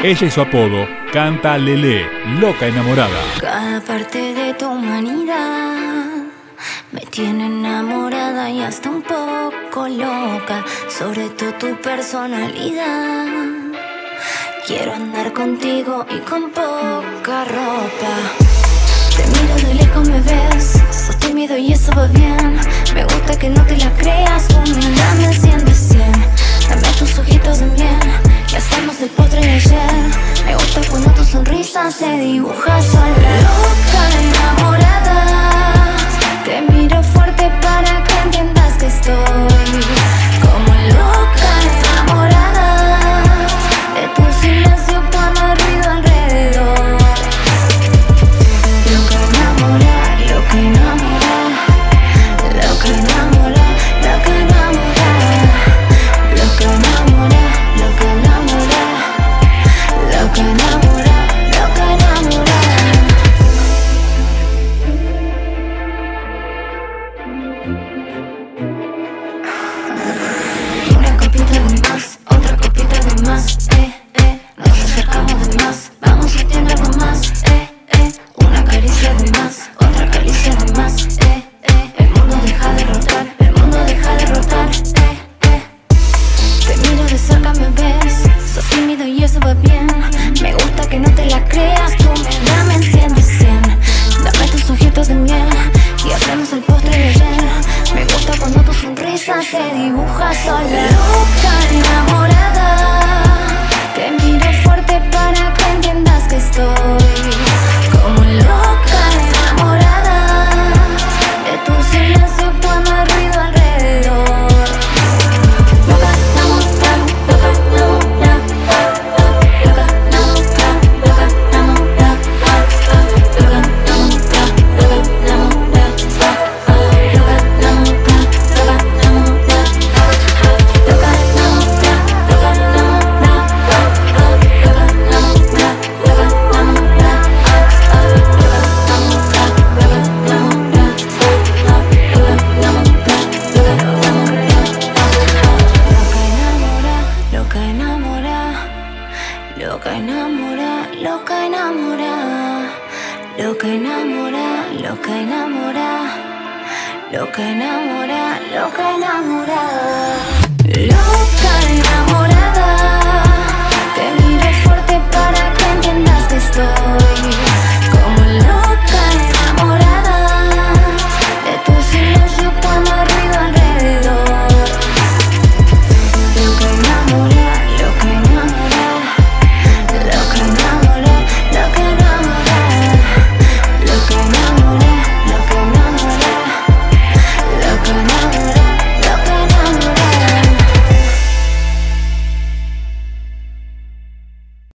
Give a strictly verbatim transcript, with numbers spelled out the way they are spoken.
Ella y su apodo, Canta Lelé, loca enamorada. Cada parte de tu humanidad me tiene enamorada y hasta un poco loca, sobre todo tu personalidad. Quiero andar contigo y con poca ropa. Te miro de lejos, me ves, sos tímido y eso va bien. Me gusta que no te la creas, tú dame el cien de cien. Dame tus ojitos de miel y hacemos el postre de ayer. Me gusta cuando tu sonrisa se dibuja sola. Loca enamorada, te miro fuerte para que entiendas que estoy como loca enamorada de tu silencio cuando hay ruido alrededor. Loca enamorada, loca enamorada, loca enamorada, loca enamorada, loca enamorada, loca enamorada, loca enamorada, loca enamorada. Una copita de más, otra copita de más, eh, eh. Nos acercamos de más, vamos sintiendo algo más, eh, eh. Una caricia de más, otra caricia de más, eh, eh. El mundo deja de rotar, el mundo deja de rotar, eh, eh. Te miro de cerca, me ves, sos tímido y eso va bien. Me gusta que no te la creas, tú me dame el cien de cien. Dame tus ojitos de miel y hacemos el postre de ayer. Me gusta cuando tu sonrisa se dibuja sola. Loca enamorada, te miro fuerte para que entiendas que estoy como loca enamorada de tu silencio cuando hay ruido alrededor. Loca enamorada, loca enamorada, loca enamorada, loca enamorada, loca enamorada, loca enamorada, loca loca enamorada, loca enamorada, loca enamorada, loca enamorada, loca enamorada, loca enamorada.